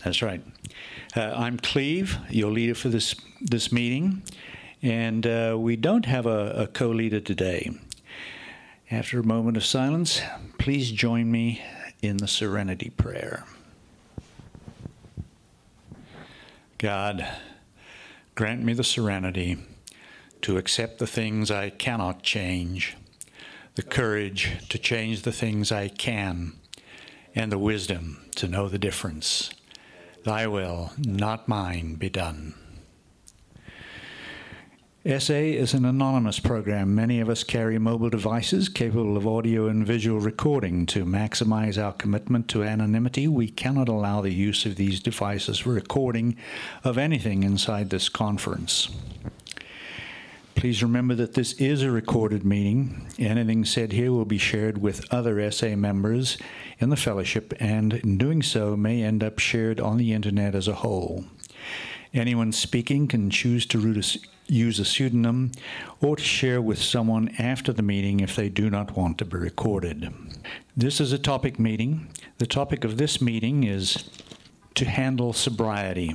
That's right. I'm Cleve, your leader for this meeting, and we don't have a co-leader today. After a moment of silence, please join me in the Serenity Prayer. God, grant me the serenity to accept the things I cannot change, the courage to change the things I can, and the wisdom to know the difference. Thy will, not mine, be done. SA is an anonymous program. Many of us carry mobile devices capable of audio and visual recording. To maximize our commitment to anonymity, we cannot allow the use of these devices for recording of anything inside this conference. Please remember that this is a recorded meeting. Anything said here will be shared with other SA members in the fellowship, and in doing so may end up shared on the internet as a whole. Anyone speaking can choose to use a pseudonym or to share with someone after the meeting if they do not want to be recorded. This is a topic meeting. The topic of this meeting is to handle sobriety.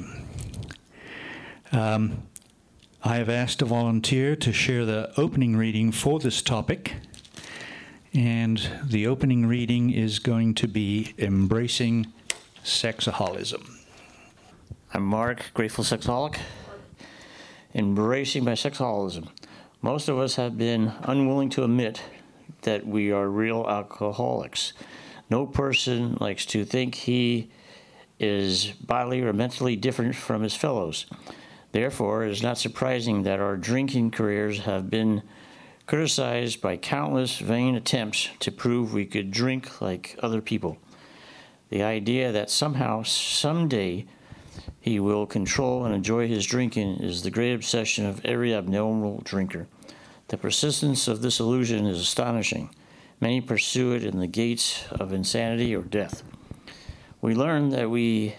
I have asked a volunteer to share the opening reading for this topic, and the opening reading is going to be Embracing Sexaholism. I'm Mark, grateful sexaholic, embracing my sexaholism. Most of us have been unwilling to admit that we are real alcoholics. No person likes to think he is bodily or mentally different from his fellows. Therefore, it is not surprising that our drinking careers have been criticized by countless vain attempts to prove we could drink like other people. The idea that somehow, someday, he will control and enjoy his drinking is the great obsession of every abnormal drinker. The persistence of this illusion is astonishing. Many pursue it in the gates of insanity or death. We learned that we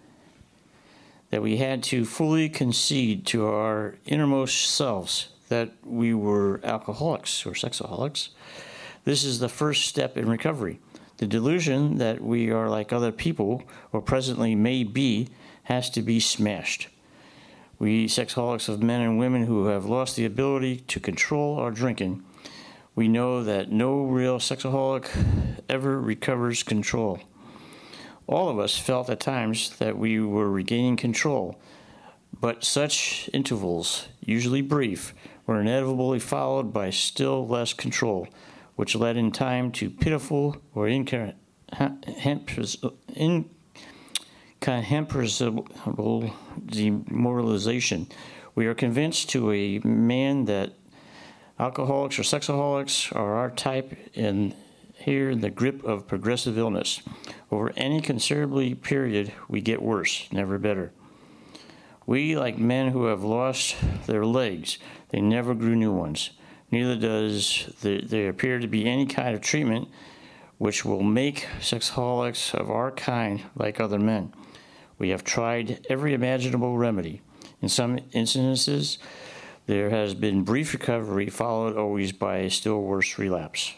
had to fully concede to our innermost selves that we were alcoholics or sexaholics. This is the first step in recovery. The delusion that we are like other people, or presently may be, has to be smashed. We sexaholics of men and women who have lost the ability to control our drinking, we know that no real sexaholic ever recovers control. All of us felt at times that we were regaining control, but such intervals, usually brief, were inevitably followed by still less control, which led in time to pitiful or incomprehensible demoralization. We are convinced to a man that alcoholics or sexaholics are our type and here in the grip of progressive illness. Over any considerable period, we get worse, never better. We, like men who have lost their legs, they never grew new ones. Neither does there appear to be any kind of treatment which will make sexaholics of our kind like other men. We have tried every imaginable remedy. In some instances, there has been brief recovery, followed always by a still worse relapse.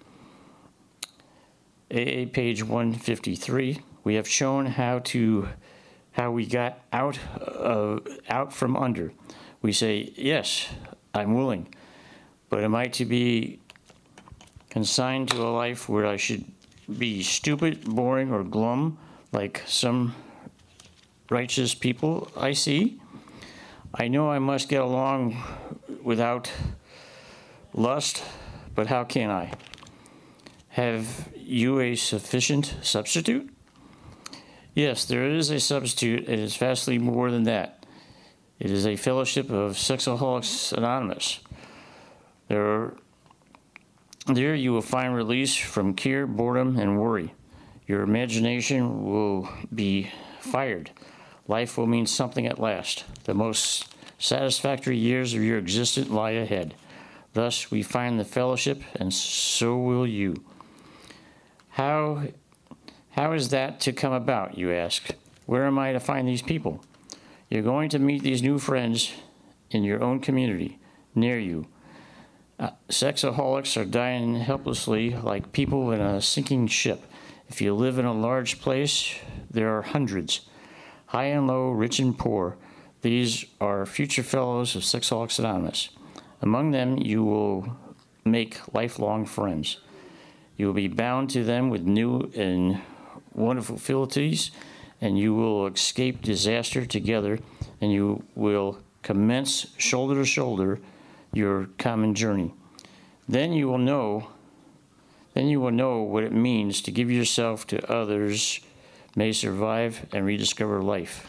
AA page 153, we have shown how we got out from under. We say, yes, I'm willing, but am I to be consigned to a life where I should be stupid, boring, or glum like some righteous people I see? I know I must get along without lust, but how can I? Have you a sufficient substitute? Yes, there is a substitute, and it's vastly more than that. It is a fellowship of Sexaholics Anonymous. There you will find release from care, boredom, and worry. Your imagination will be fired. Life will mean something at last. The most satisfactory years of your existence lie ahead. Thus, we find the fellowship, and so will you. How is that to come about, you ask? Where am I to find these people? You're going to meet these new friends in your own community, near you. Sexaholics are dying helplessly like people in a sinking ship. If you live in a large place, there are hundreds. high and low, rich and poor. These are future fellows of Sexaholics Anonymous. Among them, you will make lifelong friends. You will be bound to them with new and wonderful fealties, and you will escape disaster together, and you will commence shoulder to shoulder your common journey. Then you will know what it means to give yourself to others, may survive and rediscover life.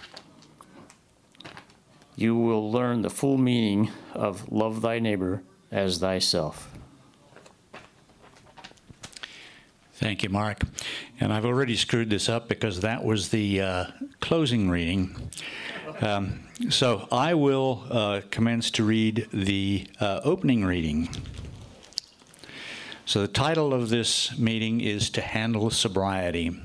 You will learn the full meaning of love thy neighbor as thyself. Thank you, Mark. And I've already screwed this up because that was the closing reading. So I will commence to read the opening reading. So the title of this meeting is To Handle Sobriety.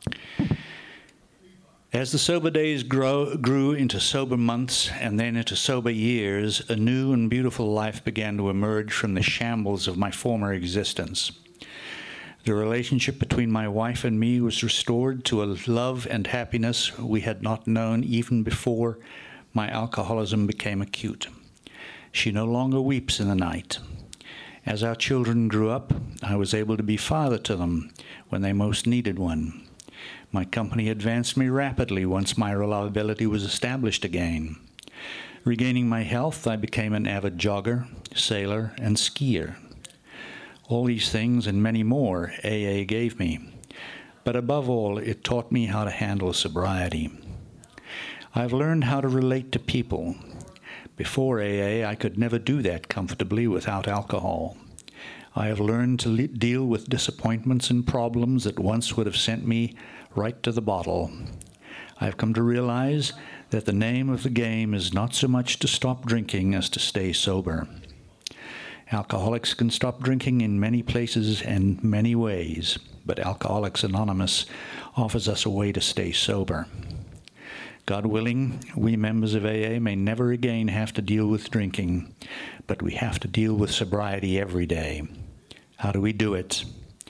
As the sober days grew into sober months and then into sober years, a new and beautiful life began to emerge from the shambles of my former existence. The relationship between my wife and me was restored to a love and happiness we had not known even before my alcoholism became acute. She no longer weeps in the night. As our children grew up, I was able to be father to them when they most needed one. My company advanced me rapidly once my reliability was established again. Regaining my health, I became an avid jogger, sailor, and skier. All these things and many more AA gave me, but above all, it taught me how to handle sobriety. I've learned how to relate to people. Before AA, I could never do that comfortably without alcohol. I have learned to deal with disappointments and problems that once would have sent me right to the bottle. I've come to realize that the name of the game is not so much to stop drinking as to stay sober. Alcoholics can stop drinking in many places and many ways, but Alcoholics Anonymous offers us a way to stay sober. God willing, we members of AA may never again have to deal with drinking, but we have to deal with sobriety every day. How do we do it?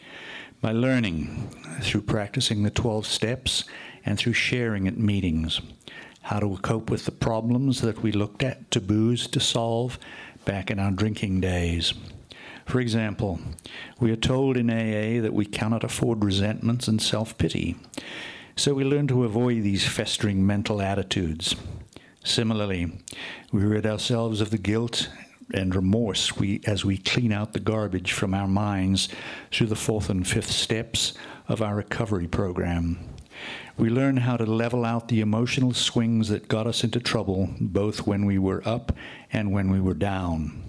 By learning, through practicing the 12 steps and through sharing at meetings, how to cope with the problems that we looked at taboos to solve back in our drinking days. For example, we are told in AA that we cannot afford resentments and self-pity, so we learn to avoid these festering mental attitudes. Similarly, we rid ourselves of the guilt and remorse as we clean out the garbage from our minds through the 4th and 5th steps of our recovery program. We learn how to level out the emotional swings that got us into trouble, both when we were up and when we were down.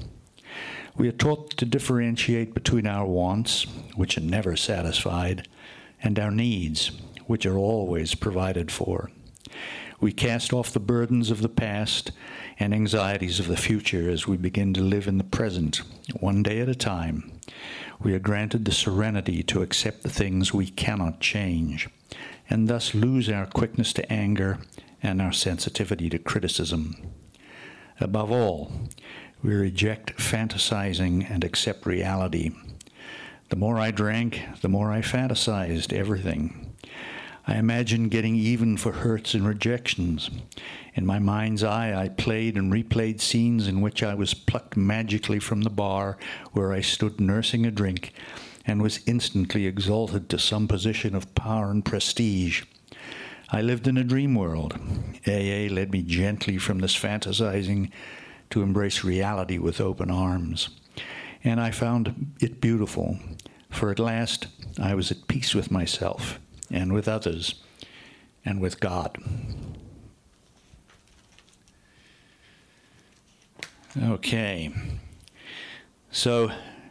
We are taught to differentiate between our wants, which are never satisfied, and our needs, which are always provided for. We cast off the burdens of the past and anxieties of the future as we begin to live in the present, one day at a time. We are granted the serenity to accept the things we cannot change, and thus lose our quickness to anger and our sensitivity to criticism. Above all, we reject fantasizing and accept reality. The more I drank, the more I fantasized everything. I imagined getting even for hurts and rejections. In my mind's eye, I played and replayed scenes in which I was plucked magically from the bar where I stood nursing a drink and was instantly exalted to some position of power and prestige. I lived in a dream world. AA led me gently from this fantasizing to embrace reality with open arms. And I found it beautiful, for at last I was at peace with myself and with others, and with God. Okay, so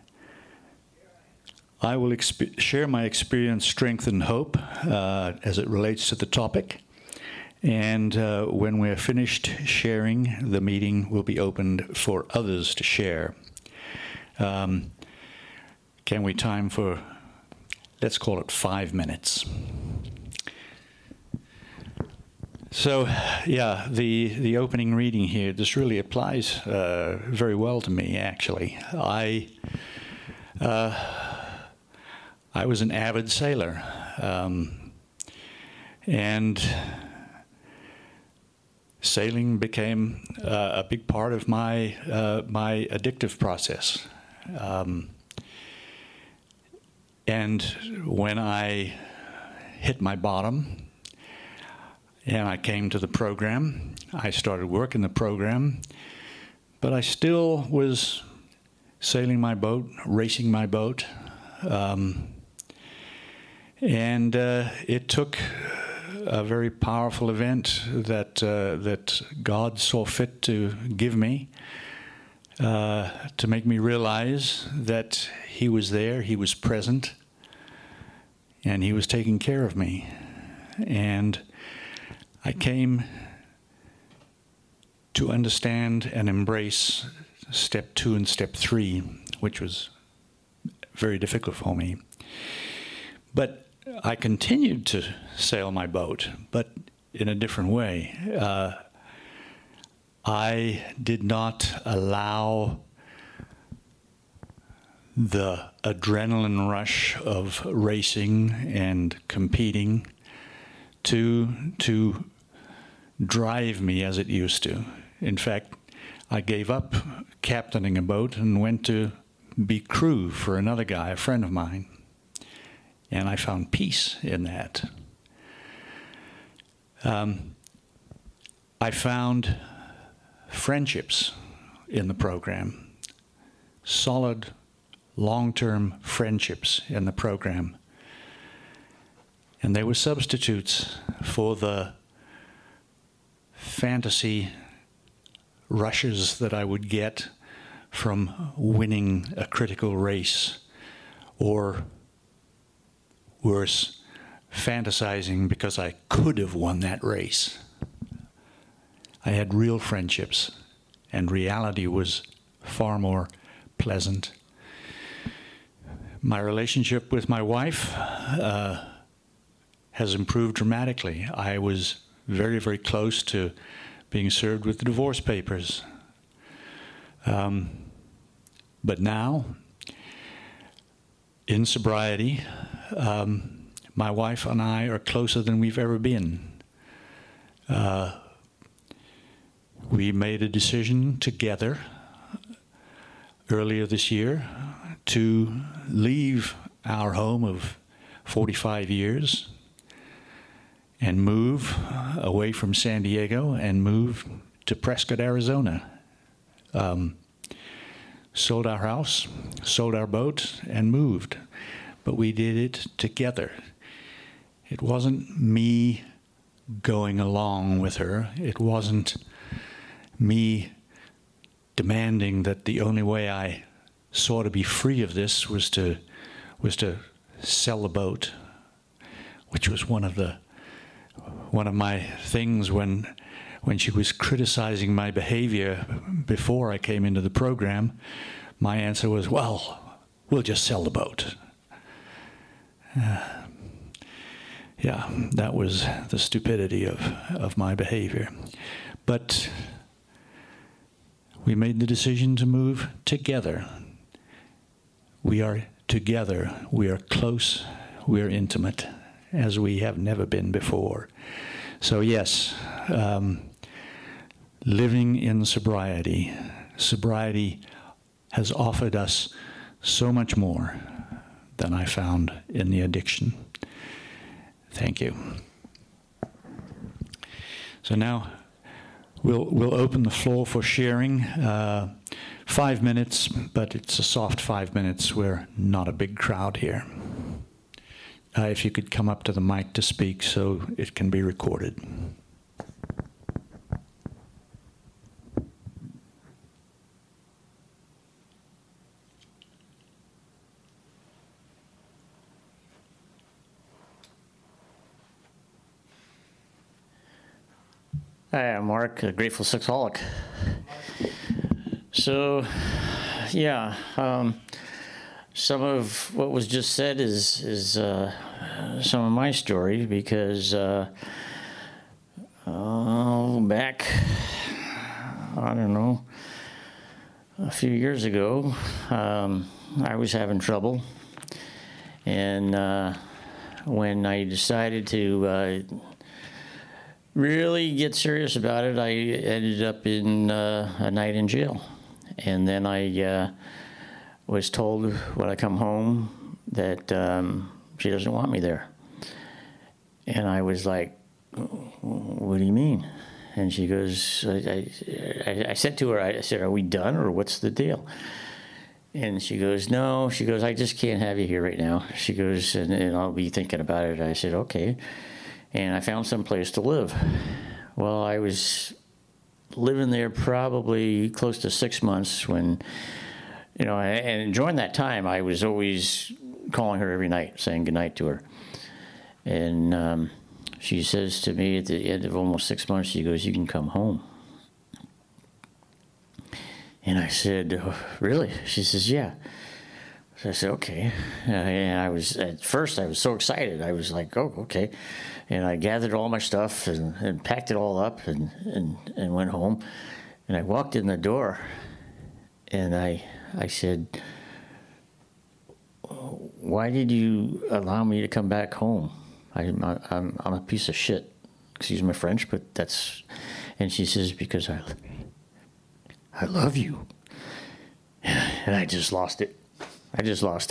I will share my experience, strength, and hope as it relates to the topic. And when we're finished sharing, the meeting will be opened for others to share. Can we time for, let's call it 5 minutes. So, yeah, the opening reading here, this really applies very well to me, actually. I was an avid sailor, and sailing became a big part of my my addictive process. And when I hit my bottom and I came to the program, I started work in the program, but I still was sailing my boat, racing my boat. And it took a very powerful event that that God saw fit to give me to make me realize that He was there, He was present, and He was taking care of me. And I came to understand and embrace step 2 and step 3, which was very difficult for me. But I continued to sail my boat, but in a different way. I did not allow the adrenaline rush of racing and competing to drive me as it used to. In fact, I gave up captaining a boat and went to be crew for another guy, a friend of mine. And I found peace in that. I found friendships in the program, solid, long-term friendships in the program. And they were substitutes for the fantasy rushes that I would get from winning a critical race, or worse, fantasizing because I could have won that race. I had real friendships, and reality was far more pleasant. My relationship with my wife has improved dramatically. I was very, very close to being served with the divorce papers. But now, in sobriety, my wife and I are closer than we've ever been. We made a decision together earlier this year to leave our home of 45 years and move away from San Diego and move to Prescott, Arizona. Sold our house, sold our boat, and moved. But we did it together. It wasn't me going along with her. It wasn't me demanding that the only way I saw to be free of this was to sell the boat, which was one of my things when she was criticizing my behavior before I came into the program. My answer was, well, we'll just sell the boat. Yeah, that was the stupidity of my behavior. But we made the decision to move together. We are together. We are close. We are intimate, as we have never been before. So yes, living in sobriety. Sobriety has offered us so much more than I found in the addiction. Thank you. So now we'll open the floor for sharing. 5 minutes, but it's a soft 5 minutes. We're not a big crowd here. If you could come up to the mic to speak so it can be recorded. Hi, I'm Mark, a Grateful Sexaholic. So, yeah, some of what was just said is some of my story, because back, I don't know, a few years ago, I was having trouble, and when I decided to really get serious about it, I ended up in a night in jail. And then I was told when I come home that she doesn't want me there. And I was like, what do you mean? And she goes, I said to her, I said, are we done or what's the deal? And she goes, no. She goes, I just can't have you here right now. She goes, and I'll be thinking about it. I said, okay. And I found some place to live. Well, I was living there probably close to 6 months when, and during that time, I was always calling her every night, saying goodnight to her. And she says to me at the end of almost 6 months, she goes, you can come home. And I said, oh, really? She says, yeah. So I said, okay. And at first I was so excited. I was like, oh, okay. And I gathered all my stuff and packed it all up and went home. And I walked in the door and I said, why did you allow me to come back home? I'm a piece of shit. Excuse my French, but that's... And she says, because I love you. And I just lost it. And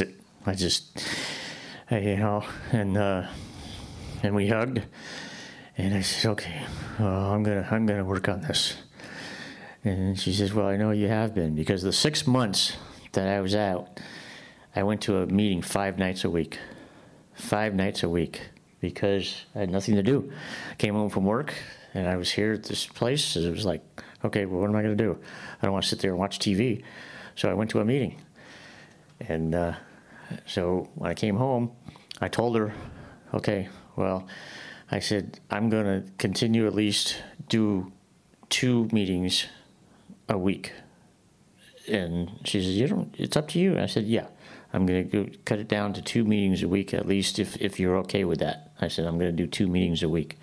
we hugged. And I said, okay, well, I'm gonna work on this. And she says, well, I know you have been, because the 6 months that I was out, I went to a meeting 5 nights a week. 5 nights a week, because I had nothing to do. I came home from work, and I was here at this place, and it was like, okay, well, what am I going to do? I don't want to sit there and watch TV. So I went to a meeting. And so when I came home, I told her, okay, well, I said, I'm going to continue at least do 2 meetings a week. And she says, it's up to you. And I said, yeah, I'm going to cut it down to 2 meetings a week, at least if you're okay with that. I said, I'm going to do 2 meetings a week.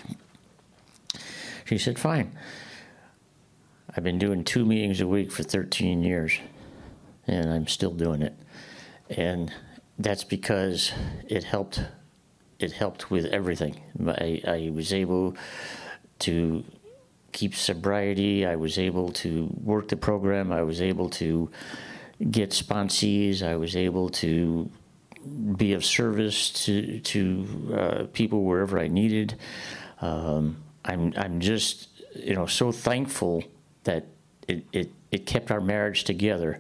She said, fine. I've been doing 2 meetings a week for 13 years, and I'm still doing it. And that's because it helped with everything. I was able to keep sobriety. I was able to work the program. I was able to get sponsees. I was able to be of service to people wherever I needed. I'm just so thankful that it kept our marriage together.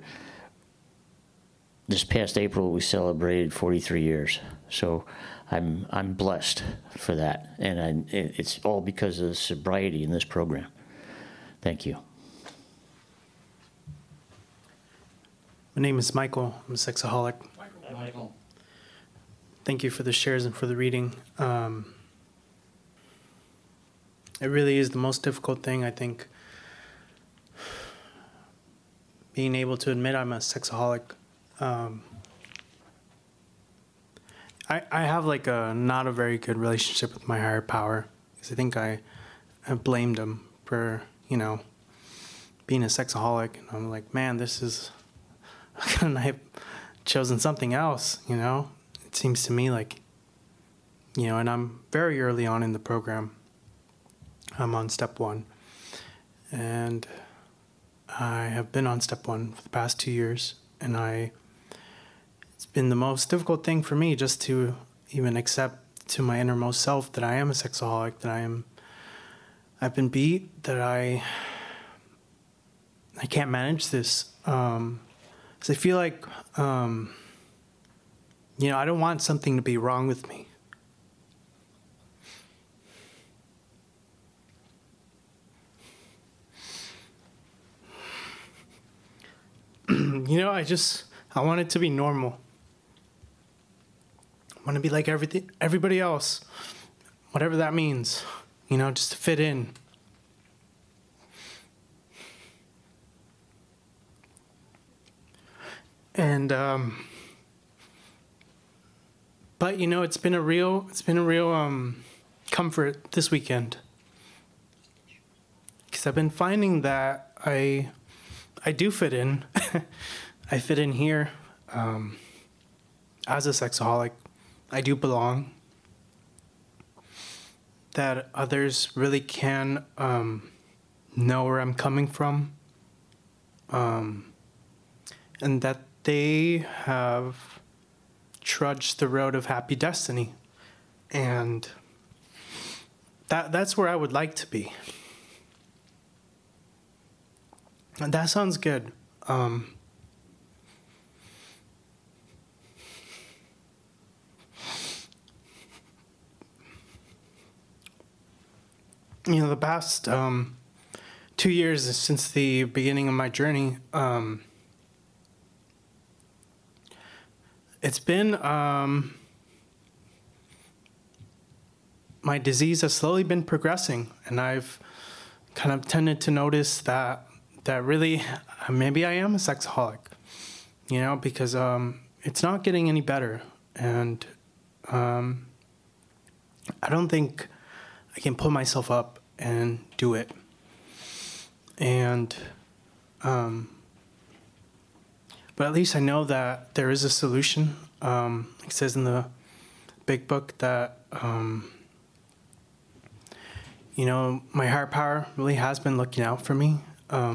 This past April, we celebrated 43 years. So I'm blessed for that. And it's all because of the sobriety in this program. Thank you. My name is Michael. I'm a sexaholic. Michael. Thank you for the shares and for the reading. It really is the most difficult thing, I think, being able to admit I'm a sexaholic. I have like not a very good relationship with my higher power, because I think I blamed him for, being a sexaholic. And I'm like, man, couldn't I have chosen something else, It seems to me like, and I'm very early on in the program. I'm on step 1. And I have been on step 1 for the past 2 years. And it's been the most difficult thing for me just to even accept to my innermost self that I am a sexaholic, that I've been beat, that I can't manage this. So I feel like, I don't want something to be wrong with me. I want it to be normal. I want to be like everybody else, whatever that means, just to fit in. And but it's been a real comfort this weekend, because I've been finding that I do fit in. I fit in here as a sexaholic. I do belong. that others really can know where I'm coming from, and that they have trudged the road of happy destiny, and that's where I would like to be. And that sounds good. The past 2 years since the beginning of my journey, it's been my disease has slowly been progressing, and I've kind of tended to notice that really maybe I am a sexaholic, because it's not getting any better, and I don't think I can pull myself up and do it. And but at least I know that there is a solution. It says in the big book that my higher power really has been looking out for me.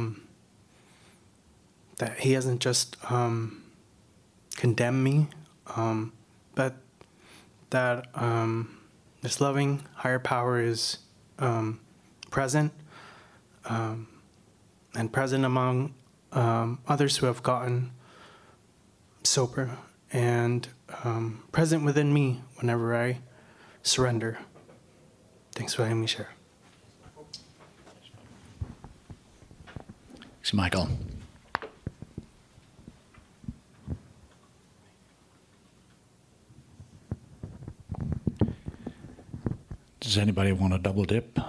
That he hasn't just condemned me, but that this loving higher power is present, and present among others who have gotten sober, and present within me whenever I surrender. Thanks for letting me share. Thanks, Michael. Does anybody want to double dip?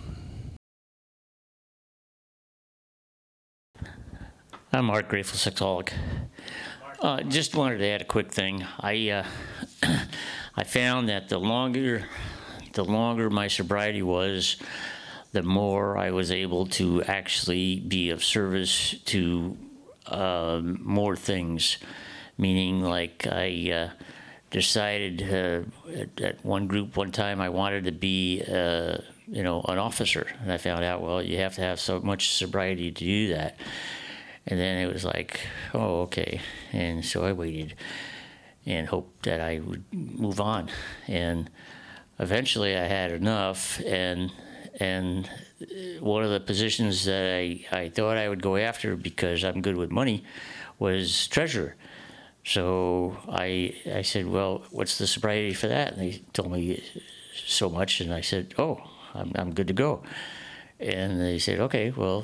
I'm Mark, grateful sexaholic. Just wanted to add a quick thing. I found that the longer my sobriety was, the more I was able to actually be of service to more things. Meaning, like I decided at one group one time I wanted to be an officer, and I found out, well, you have to have so much sobriety to do that. And then it was like, oh, okay. And so I waited and hoped that I would move on. And eventually I had enough, and one of the positions that I thought I would go after because I'm good with money was treasurer. So I said, well, what's the sobriety for that? And they told me so much, and I said, oh, I'm good to go. And they said, okay, well,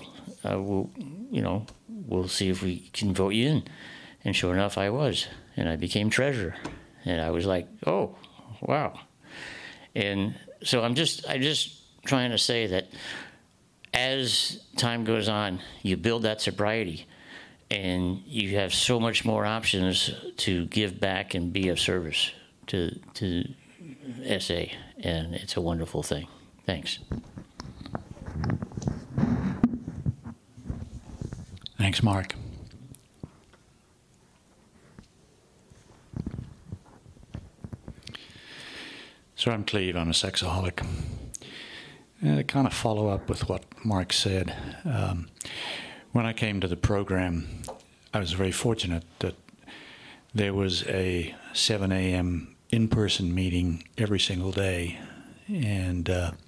we'll see if we can vote you in. And sure enough, I was, and I became treasurer. And I was like, oh, wow. And so I'm just trying to say that as time goes on, you build that sobriety, and you have so much more options to give back and be of service to SA, and it's a wonderful thing. Thanks. Thanks, Mark. So I'm Cleve, I'm a sexaholic. And to kind of follow up with what Mark said, when I came to the program, I was very fortunate that there was a 7 a.m. in-person meeting every single day, and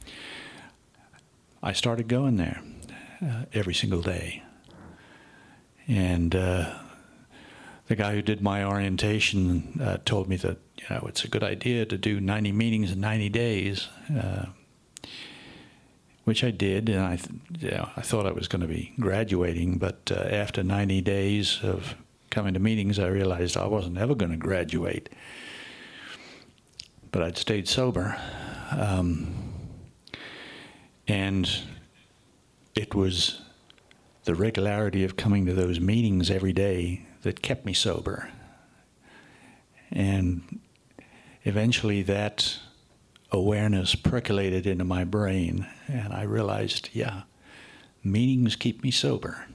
I started going there every single day. And the guy who did my orientation told me that it's a good idea to do 90 meetings in 90 days, which I did, and I thought I was going to be graduating, but after 90 days of coming to meetings, I realized I wasn't ever going to graduate. But I'd stayed sober, and it was the regularity of coming to those meetings every day that kept me sober. And eventually that awareness percolated into my brain, and I realized, meetings keep me sober.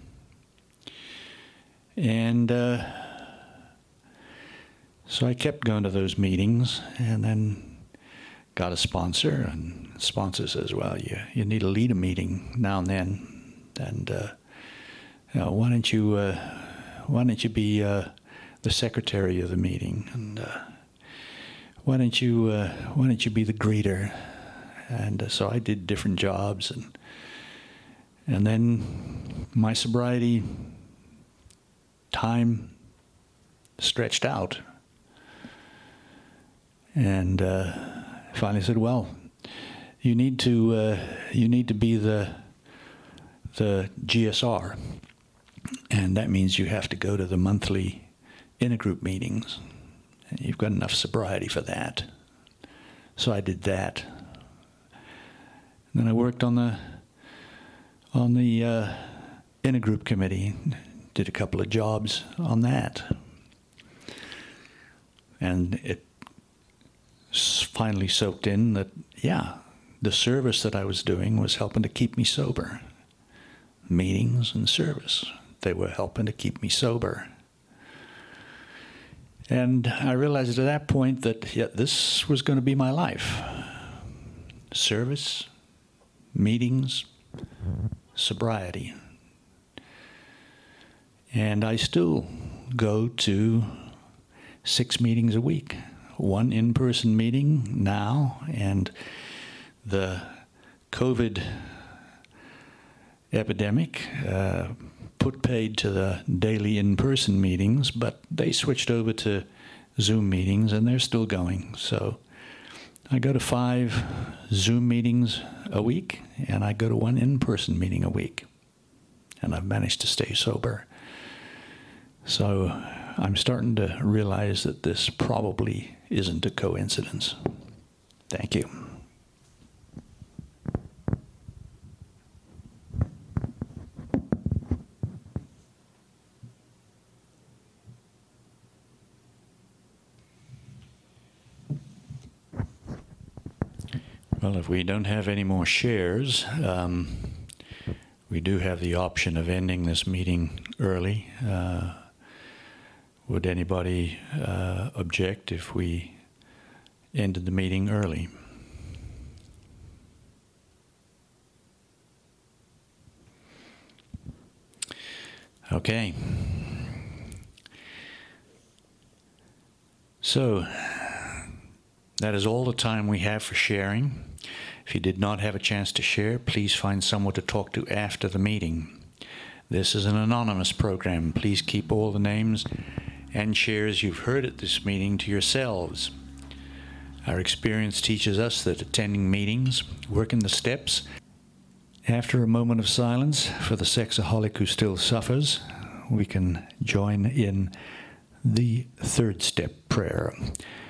And so I kept going to those meetings, and then got a sponsor, and the sponsor says, well, you need to lead a meeting now and then, and why don't you be the secretary of the meeting, and why don't you be the greeter? And so I did different jobs, and then my sobriety time stretched out, and finally said, well, you need to be the GSR, and that means you have to go to the monthly intergroup meetings. And you've got enough sobriety for that. So I did that. And then I worked on the intergroup committee, did a couple of jobs on that, and it finally soaked in that, yeah, the service that I was doing was helping to keep me sober. Meetings and service, they were helping to keep me sober. And I realized at that point that, yeah, this was going to be my life. Service, meetings, sobriety. And I still go to 6 meetings a week. 1 in-person meeting now, and the COVID epidemic put paid to the daily in-person meetings, but they switched over to Zoom meetings, and they're still going. So I go to 5 Zoom meetings a week, and I go to 1 in-person meeting a week, and I've managed to stay sober. So I'm starting to realize that this probably isn't a coincidence. Thank you. Well, if we don't have any more shares, we do have the option of ending this meeting early. Would anybody object if we ended the meeting early? Okay. So that is all the time we have for sharing. If you did not have a chance to share, please find someone to talk to after the meeting. This is an anonymous program. Please keep all the names and shares you've heard at this meeting to yourselves. Our experience teaches us that attending meetings, working the steps, after a moment of silence for the sexaholic who still suffers, we can join in the 3rd step prayer.